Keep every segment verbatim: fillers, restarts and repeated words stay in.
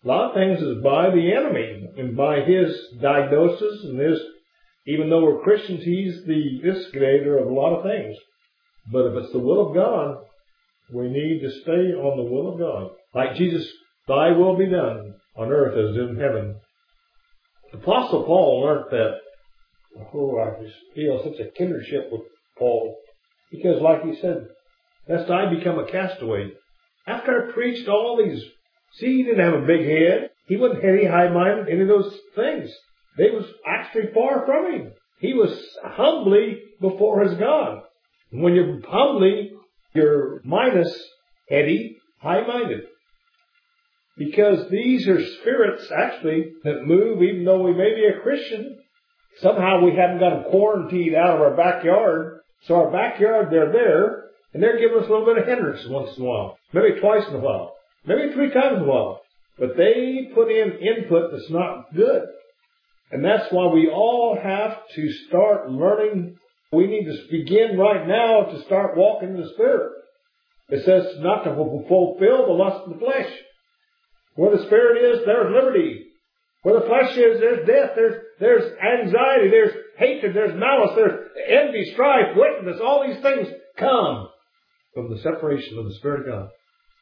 A lot of things is by the enemy and by his diagnosis and his, even though we're Christians, he's the instigator of a lot of things. But if it's the will of God, we need to stay on the will of God. Like Jesus, thy will be done on earth as in heaven. The Apostle Paul learned that. Oh, I just feel such a kinship with Paul. Because like he said, lest I become a castaway. After I preached all these, see, he didn't have a big head. He wasn't any high-minded, any of those things. They was actually far from him. He was humbly before his God. And when you're humbly, you're minus heady, high-minded. Because these are spirits, actually, that move, even though we may be a Christian. Somehow we haven't got them quarantined out of our backyard. So our backyard, they're there, and they're giving us a little bit of hindrance once in a while. Maybe twice in a while. Maybe three times in a while. But they put in input that's not good. And that's why we all have to start learning. We need to begin right now to start walking in the Spirit. It says not to fulfill the lust of the flesh. Where the Spirit is, there's liberty. Where the flesh is, there's death, there's, there's anxiety, there's hatred, there's malice, there's envy, strife, wickedness. All these things come from the separation of the Spirit of God.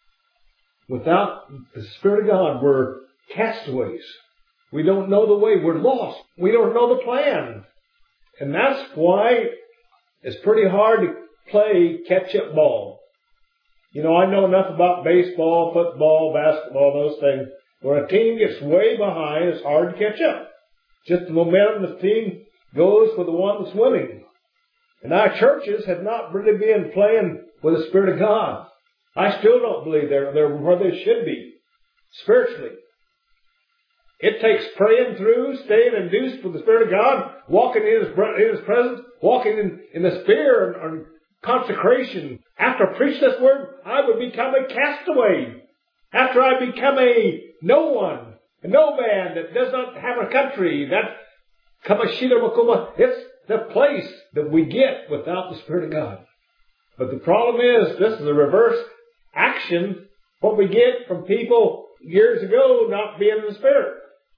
Without the Spirit of God, we're castaways. We don't know the way. We're lost. We don't know the plan. And that's why it's pretty hard to play catch-up ball. You know, I know enough about baseball, football, basketball, those things. When a team gets way behind, it's hard to catch up. Just the momentum the team goes for the one that's winning. And our churches have not really been playing with the Spirit of God. I still don't believe they're, they're where they should be, spiritually. It takes praying through, staying induced with the Spirit of God, walking in His, in His presence, walking in, in the Spirit and, and consecration. After I preach this word, I would become a castaway. After I become a no one, a no man that does not have a country, that Kamashita Makuma, it's the place that we get without the Spirit of God. But the problem is, this is a reverse action, what we get from people years ago not being in the Spirit.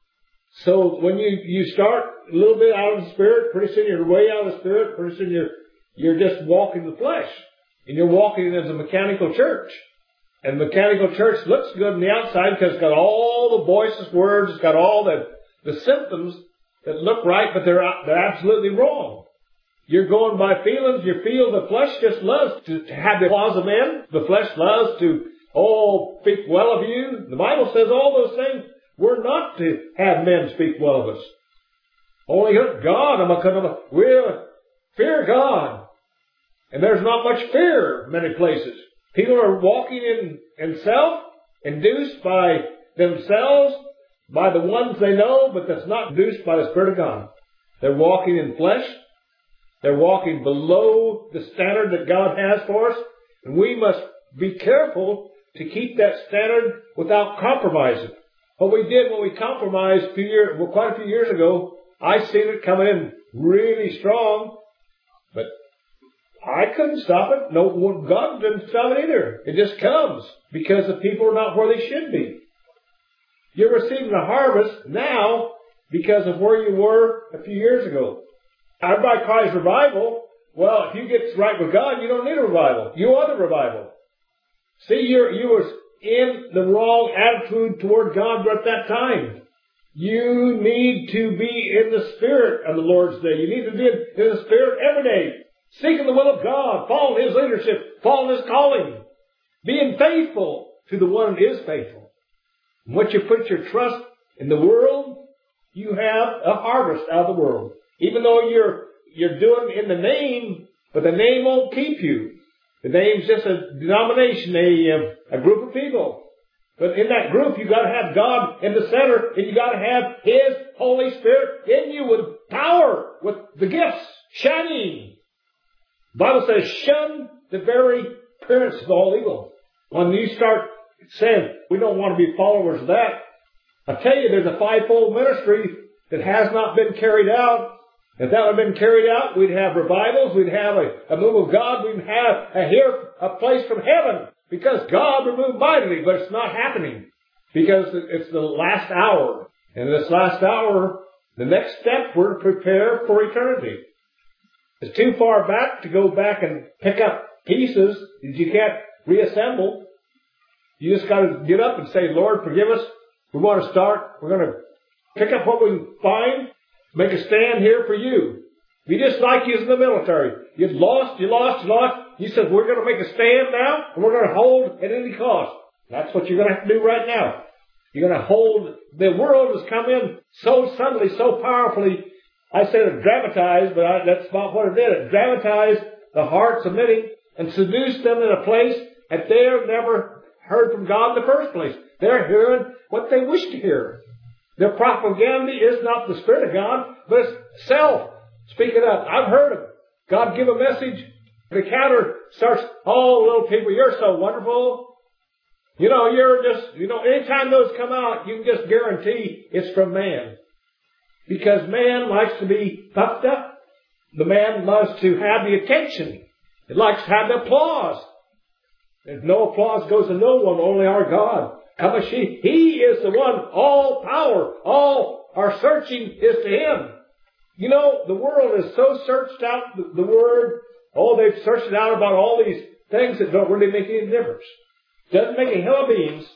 So when you, you start a little bit out of the Spirit, pretty soon you're way out of the Spirit, pretty soon you're, you're just walking the flesh. And you're walking as a mechanical church. And mechanical church looks good on the outside because it's got all the voiceless words, it's got all the, the symptoms that look right, but they're, they're absolutely wrong. You're going by feelings. You feel the flesh just loves to, to have the applause of men. The flesh loves to, oh, speak well of you. The Bible says all those things. We're not to have men speak well of us. Only God, I'm a, we're fear God. And there's not much fear in many places. People are walking in, in self, induced by themselves, by the ones they know, but that's not induced by the Spirit of God. They're walking in flesh. They're walking below the standard that God has for us. And we must be careful to keep that standard without compromising. What we did when we compromised a few years, well, quite a few years ago, I seen it coming in really strong, but I couldn't stop it. No, God didn't stop it either. It just comes because the people are not where they should be. You're receiving a harvest now because of where you were a few years ago. Everybody cries revival. Well, if you get right with God, you don't need a revival. You are the revival. See, you're, you were in the wrong attitude toward God at that time. You need to be in the Spirit on the Lord's day. You need to be in the Spirit every day. Seeking the will of God, following His leadership, following His calling, being faithful to the one that is faithful. And once you put your trust in the world, you have a harvest out of the world. Even though you're you're doing in the name, but the name won't keep you. The name's just a denomination, a, a group of people. But in that group, you've got to have God in the center, and you've got to have His Holy Spirit in you with power, with the gifts shining. The Bible says, shun the very appearance of all evil. When you start saying, we don't want to be followers of that, I tell you, there's a fivefold ministry that has not been carried out. If that had been carried out, we'd have revivals, we'd have a, a move of God, we'd have a, here, a place from heaven. Because God removed mightily, but it's not happening. Because it's the last hour. And this last hour, the next step, we're to prepare for eternity. It's too far back to go back and pick up pieces that you can't reassemble. You just got to get up and say, Lord, forgive us. We want to start. We're going to pick up what we find, make a stand here for you. Be just like you in the military. You lost, you lost, you lost. You said, we're going to make a stand now, and we're going to hold at any cost. That's what you're going to have to do right now. You're going to hold. The world has come in so suddenly, so powerfully. I said it dramatized, but I, that's about what it did. It dramatized the hearts of many and seduced them in a place that they've never heard from God in the first place. They're hearing what they wish to hear. Their propaganda is not the Spirit of God, but it's self speaking up. I've heard of God give a message. The counter starts, oh, little people, you're so wonderful. You know, you're just, you know, anytime those come out, you can just guarantee it's from man. Because man likes to be puffed up. The man loves to have the attention. It likes to have the applause. If no applause goes to no one, only our God. Kamashi, He is the one, all power, all our searching is to Him. You know, the world is so searched out, the, the Word, oh, they've searched it out about all these things that don't really make any difference. Doesn't make a hill of beans.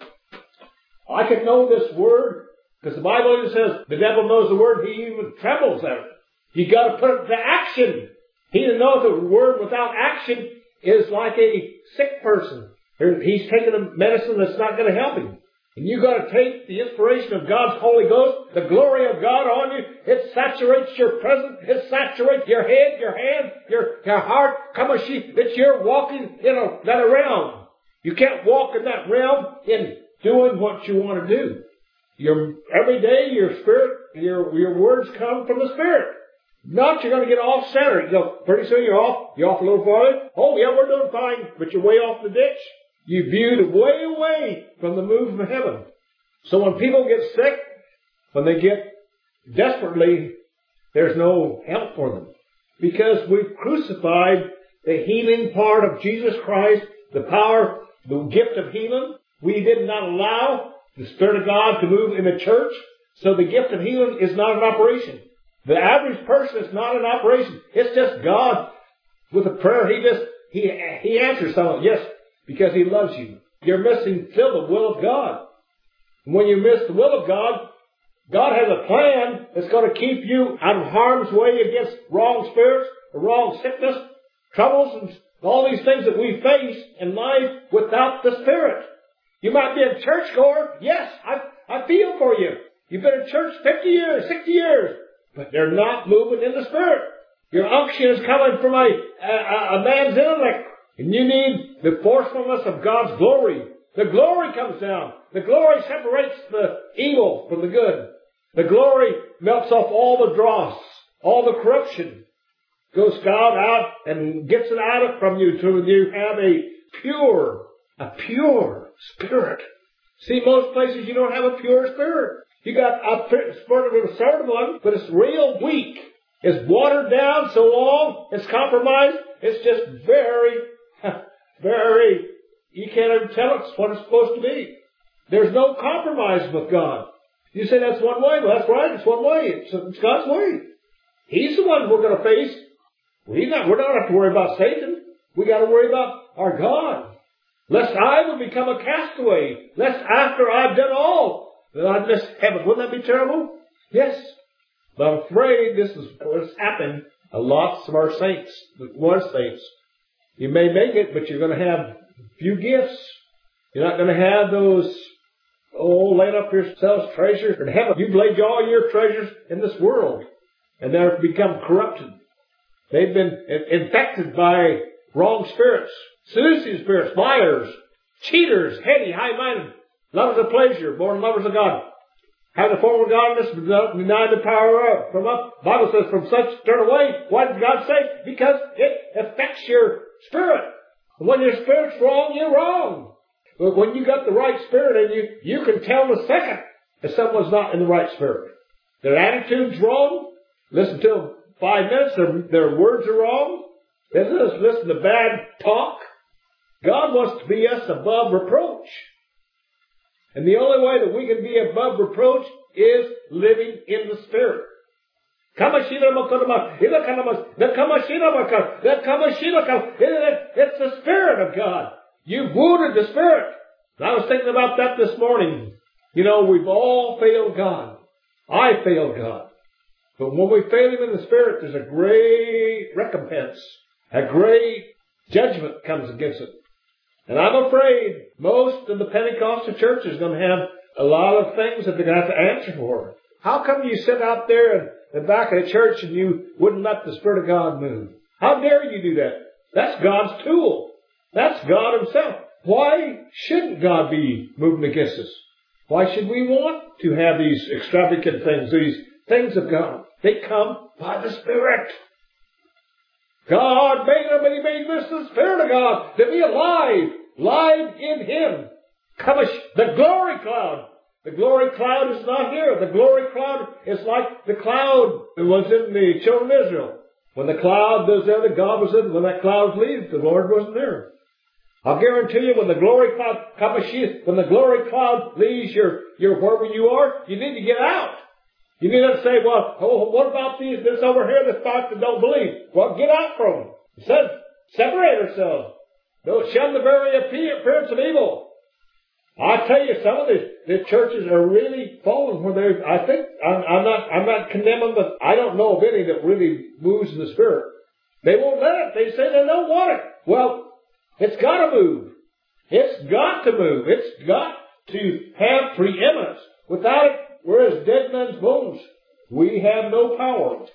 I can know this Word, because the Bible even says the devil knows the Word, he even trembles at it. You got to put it to action. He that knows the Word without action is like a sick person. He's taking a medicine that's not going to help him. And you got to take the inspiration of God's Holy Ghost, the glory of God on you. It saturates your presence. It saturates your head, your hand, your, your heart. Come on, sheep, that you're walking in a, that realm. You can't walk in that realm in doing what you want to do. Your, every day your spirit, your, your words come from the Spirit. Not you're going to get off center. You know, pretty soon you're off. You're off a little farther. Oh yeah, we're doing fine, but you're way off the ditch. You viewed way away from the move of heaven. So when people get sick, when they get desperately, there's no help for them. Because we've crucified the healing part of Jesus Christ, the power, the gift of healing. We did not allow the Spirit of God to move in the church. So the gift of healing is not an operation. The average person is not an operation. It's just God with a prayer. He just, he, he answers someone. Yes. Because He loves you. You're missing still the will of God. And when you miss the will of God, God has a plan that's going to keep you out of harm's way against wrong spirits, wrong sickness, troubles, and all these things that we face in life without the Spirit. You might be a churchgoer. Yes, I, I feel for you. You've been in church fifty years, sixty years. But they're not moving in the Spirit. Your unction is coming from a, a, a man's intellect. And you need the forcefulness of God's glory. The glory comes down. The glory separates the evil from the good. The glory melts off all the dross, all the corruption. Goes God out and gets it out of from you till you have a pure, a pure spirit. See, most places you don't have a pure spirit. You got a spirit of a certain one, but it's real weak. It's watered down so long, it's compromised, it's just very Very, you can't even tell it's what it's supposed to be. There's no compromise with God. You say that's one way. Well, that's right. It's one way. It's, it's God's way. He's the one we're going to face. We not, we don't have to worry about Satan. We got to worry about our God. Lest I would become a castaway. Lest after I've done all, that I'd miss heaven. Wouldn't that be terrible? Yes. But I'm afraid this is what's happened to lots of our saints, the one saints. You may make it, but you're going to have few gifts. You're not going to have those, oh, laying up yourselves treasures in heaven. You've laid all your treasures in this world, and they've become corrupted. They've been infected by wrong spirits, seducing spirits, liars, cheaters, heady, high-minded, lovers of pleasure, born lovers of God. Have the form of godliness, deny the power from up. The Bible says, from such turn away. Why did God say? Because it affects your spirit. And when your spirit's wrong, you're wrong. But when you got the right spirit in you, you can tell the second if someone's not in the right spirit. Their attitude's wrong. Listen to them five minutes. Their, their words are wrong. They just listen to bad talk. God wants to be us above reproach. And the only way that we can be above reproach is living in the Spirit. It's the Spirit of God. You've wounded the Spirit. And I was thinking about that this morning. You know, we've all failed God. I failed God. But when we fail Him in the Spirit, there's a great recompense. A great judgment comes against it. And I'm afraid most of the Pentecostal church is going to have a lot of things that they're going to have to answer for. How come you sit out there in the back of the church and you wouldn't let the Spirit of God move? How dare you do that? That's God's tool. That's God Himself. Why shouldn't God be moving against us? Why should we want to have these extravagant things, these things of God? They come by the Spirit. God made them and He made this the Spirit of God to be alive, live in Him. The glory cloud. The glory cloud is not here. The glory cloud is like the cloud that was in the children of Israel. When the cloud was there, the God was in. When that cloud leaves, the Lord wasn't there. I'll guarantee you, when the glory cloud, when the glory cloud leaves your, your wherever you are, you need to get out. You need to say, well, oh, what about these, this over here, this part that don't believe? Well, get out from them. It said, separate ourselves. Don't shun the very appearance of evil. I tell you, some of the, the churches are really falling where they. I think I'm, I'm not. I'm not condemning, but I don't know of any that really moves in the Spirit. They won't let it. They say they don't want it. Well, it's got to move. It's got to move. It's got to have preeminence. Without it, we're as dead men's bones. We have no power.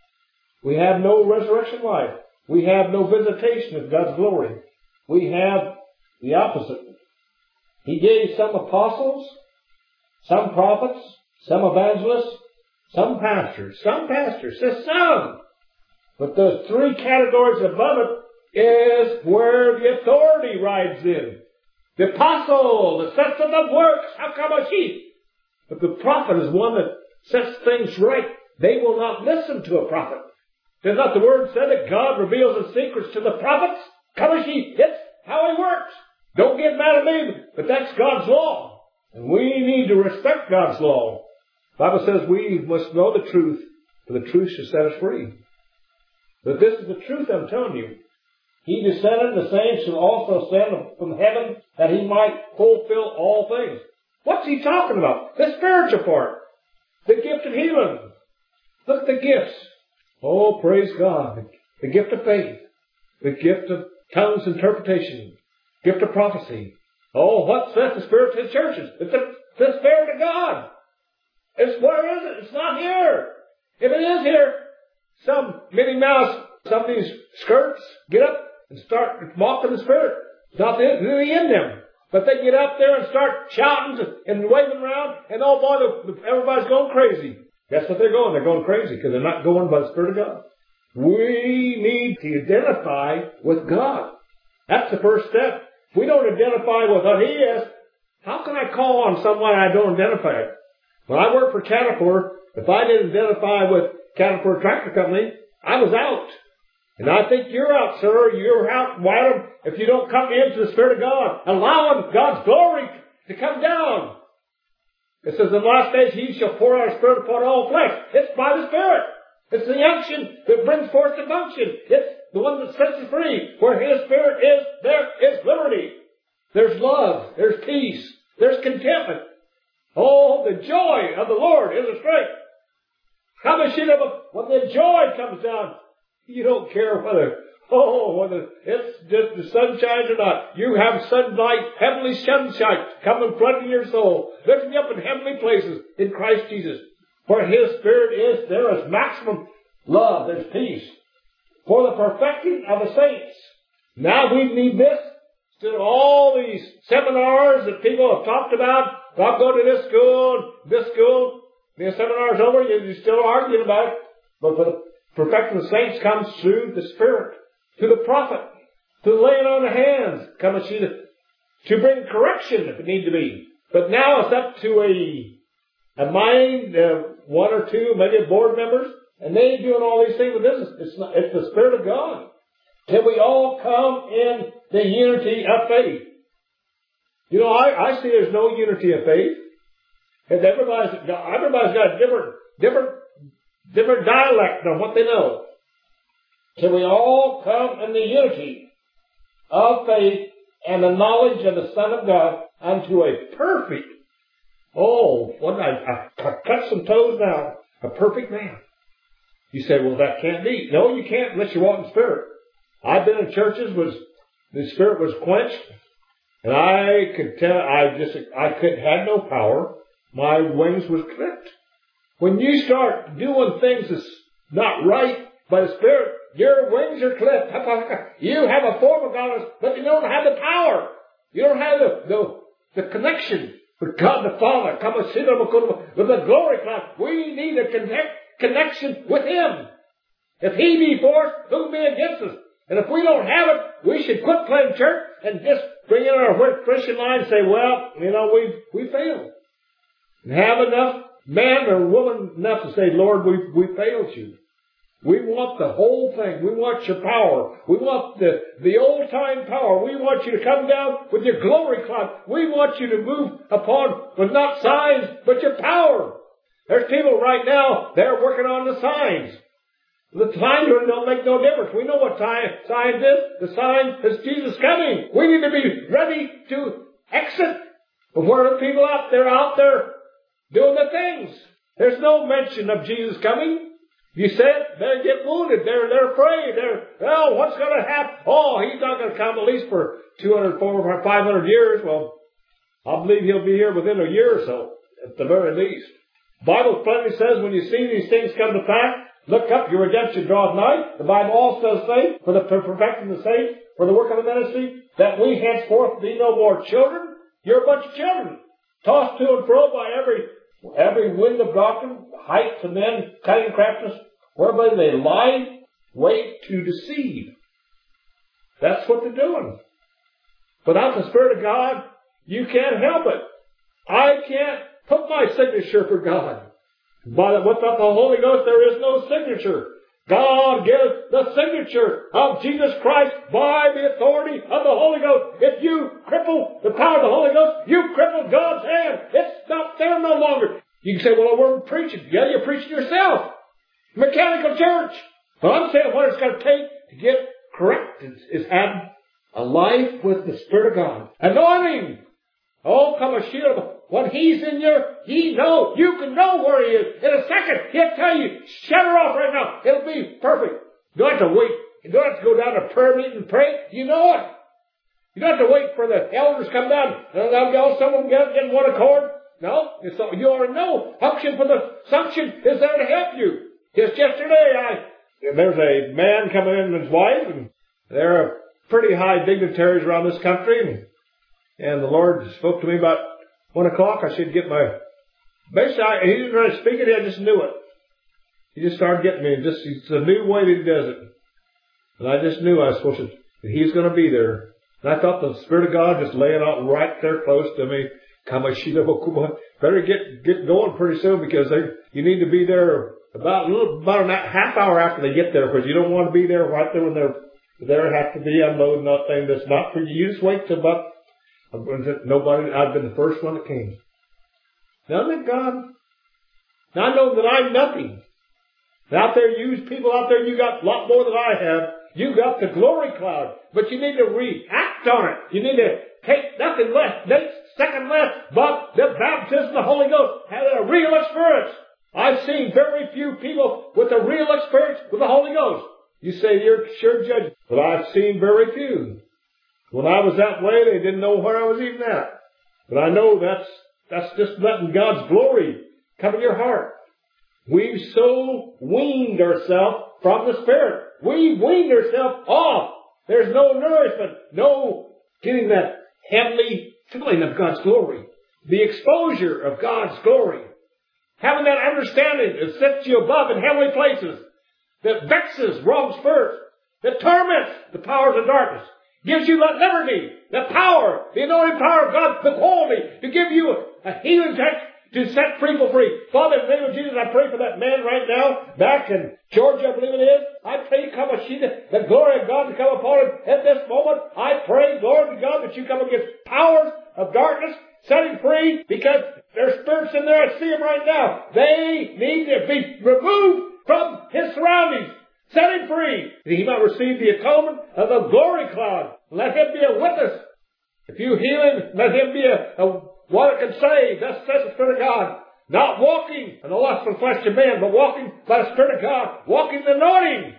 We have no resurrection life. We have no visitation of God's glory. We have the opposite. He gave some apostles, some prophets, some evangelists, some pastors, some pastors, says some. But those three categories above it is where the authority rides in. The apostle, that sets up the works, hakamashi. But the prophet is one that sets things right. They will not listen to a prophet. Does not the word say that God reveals His secrets to the prophets? Kamashi, it's how He works. Don't get mad at me, but that's God's law. And we need to respect God's law. The Bible says we must know the truth, for the truth shall set us free. But this is the truth I'm telling you. He descended, the same shall also ascend from heaven, that He might fulfill all things. What's He talking about? The spiritual part. The gift of healing. Look at the gifts. Oh, praise God. The gift of faith. The gift of tongues interpretation. Gift of prophecy. Oh, what says the Spirit to the churches? It's the, the Spirit of God. It's, where is it? It's not here. If it is here, some Minnie Mouse, some of these skirts get up and start mocking the Spirit. It's not really in them. But they get up there and start shouting and waving around, and oh boy, the, everybody's going crazy. That's what they're going. They're going crazy because they're not going by the Spirit of God. We need to identify with God. That's the first step. If we don't identify with what He is, how can I call on someone I don't identify with? When I worked for Caterpillar, if I didn't identify with Caterpillar Tractor Company, I was out. And I think you're out, sir. You're out, Adam, if you don't come into the Spirit of God, allowing God's glory to come down. It says, in the last days He shall pour out His Spirit upon all flesh. It's by the Spirit. It's the unction that brings forth the function. It's the one that sets us free. Where His Spirit is, there is liberty. There's love. There's peace. There's contentment. Oh, the joy of the Lord is a strength. When the joy comes down, you don't care whether, oh, whether it's just the sunshine or not. You have sunlight, heavenly sunshine coming flooding your soul, lifting you up in heavenly places in Christ Jesus. Where His Spirit is, there is maximum love. There's peace. For the perfecting of the saints. Now we need this. Instead of all these seminars that people have talked about, I'll go to this school, this school, the seminar's over, you're still arguing about it. But for the perfecting of the saints comes through the Spirit, to the prophet, to the laying on of hands, comes to, to bring correction if it need to be. But now it's up to a, a mind, uh, one or two, maybe board members, and they ain't doing all these things with this. It's not, it's the Spirit of God. Till we all come in the unity of faith. You know, I, I see there's no unity of faith. And everybody's, everybody's got a different, different, different dialect on what they know. So we all come in the unity of faith and the knowledge of the Son of God unto a perfect, oh, what I, I, I cut some toes now, a perfect man. You say, well, that can't be. No, you can't unless you walk in Spirit. I've been in churches where the Spirit was quenched, and I could tell, I just, I could had no power. My wings was clipped. When you start doing things that's not right by the Spirit, your wings are clipped. You have a form of godliness, but you don't have the power. You don't have the, the, the connection with God the Father. With the glory cloud. We need a connect, connection with Him. If He be for us, who be against us? And if we don't have it, we should quit playing church and just bring in our Christian line and say, well, you know, we we failed. And have enough man or woman enough to say, Lord, we we failed you. We want the whole thing. We want your power. We want the, the old-time power. We want you to come down with your glory cloud. We want you to move upon, with not signs, but your power. There's people right now, they're working on the signs. The signs don't make no difference. We know what sign, signs is. The sign is Jesus coming. We need to be ready to exit before the people out there, out there doing the things. There's no mention of Jesus coming. You said they get wounded. They're, they're afraid. They're, well, what's going to happen? Oh, he's not going to come at least for two hundred, four hundred, five hundred years. Well, I believe he'll be here within a year or so, at the very least. The Bible plainly says when you see these things come to pass, look up, your redemption draweth nigh. The Bible also says, for the perfecting the saints, for the work of the ministry, that we henceforth be no more children. You're a bunch of children, tossed to and fro by every Every wind of doctrine, heights of men, cunning craftiness, whereby they lie, wait to deceive. That's what they're doing. Without the Spirit of God, you can't help it. I can't put my signature for God. But without the Holy Ghost, there is no signature. God gives the signature of Jesus Christ by the authority of the Holy Ghost. If you cripple the power of the Holy Ghost, you cripple God's hand. It's not there no longer. You can say, well, we're preaching. Yeah, you're preaching yourself. Mechanical church. But I'm saying what it's going to take to get correct is, is have a life with the Spirit of God. Anointing. Oh, come a shield. When He's in your, He knows. You can know where He is. In a second, He'll tell you, shut her off right now. It'll be perfect. You don't have to wait. You don't have to go down to prayer meeting and pray. You know it. You don't have to wait for the elders to come down and all some of them get in one accord. No. It's all, you already know. Unction for the suction is there to help you. Just yesterday, I, there's a man coming in with his wife, and they're pretty high dignitaries around this country, and, and the Lord spoke to me about one o'clock. I should get my, basically, I, he didn't try to speak it, I just knew it. He just started getting me, and just, it's a new way that he does it. And I just knew I was supposed to, that he's going to be there. And I thought the Spirit of God just laying out right there close to me. Better get, get going pretty soon, because they, you need to be there about a little, about a half hour after they get there, because you don't want to be there right there when they're there, have to be unloading that thing that's not for you. You just wait till about, nobody, I've been the first one that came. Now let God, now I know that I'm nothing. Out there, you people out there, you got a lot more than I have. You got the glory cloud, but you need to react on it. You need to take nothing less, next second less, but the baptism of the Holy Ghost, had a real experience. I've seen very few people with a real experience with the Holy Ghost. You say you're sure judge, but I've seen very few. When I was that way, they didn't know where I was even at. But I know that's that's just letting God's glory come in your heart. We've so weaned ourselves from the Spirit. We've weaned ourselves off. There's no nourishment, no getting that heavenly feeling of God's glory. The exposure of God's glory. Having that understanding that sets you above in heavenly places. That vexes wrong spirits. That torments the powers of darkness. Gives you that liberty, the power, the anointing power of God, the quality to give you a, a healing touch. to set people free. Father, in the name of Jesus, I pray for that man right now, back in Georgia, I believe it is. I pray, come Ashita, the glory of God to come upon him at this moment. I pray, Lord God, that you come against powers of darkness, set him free, because there's spirits in there. I see them right now. They need to be removed from his surroundings. Set him free, that he might receive the atonement of the glory cloud. Let him be a witness. If you heal him, let him be a, a one that can save. Thus says the Spirit of God. Not walking in the lust of flesh of men, but walking by the Spirit of God. Walking the anointing.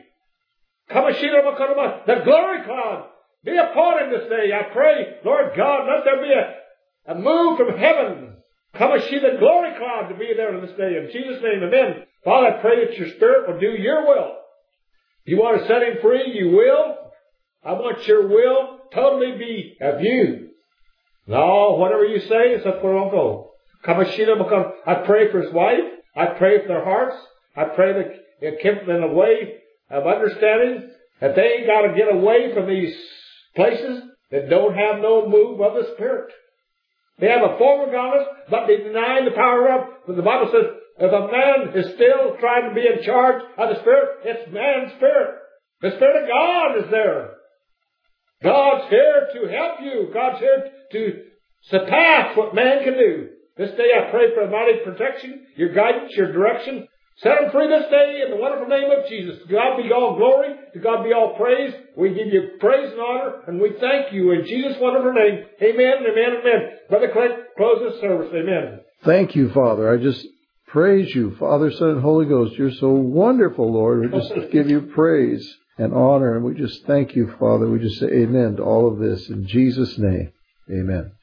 The glory cloud. Be upon him this day. I pray, Lord God, let there be a, a move from heaven. Come and see the glory cloud to be there in this day. In Jesus' name, amen. Father, I pray that your Spirit will do your will. You want to set him free, you will. I want your will totally be of you. No, whatever you say, it's up where I'll go. I pray for his wife. I pray for their hearts. I pray that you keep them in a way of understanding that they ain't got to get away from these places that don't have no move of the Spirit. They have a form of godliness, but they deny the power of. But the Bible says, if a man is still trying to be in charge of the Spirit, it's man's spirit. The Spirit of God is there. God's here to help you. God's here to surpass what man can do. This day I pray for a mighty protection, your guidance, your direction. Set them free this day in the wonderful name of Jesus. To God be all glory. To God be all praise. We give you praise and honor, and we thank you in Jesus' wonderful name. Amen, amen, amen. Brother Clint, close this service. Amen. Thank you, Father. I just praise you, Father, Son, and Holy Ghost. You're so wonderful, Lord. We just give you praise and honor, and we just thank you, Father. We just say amen to all of this in Jesus' name. Amen.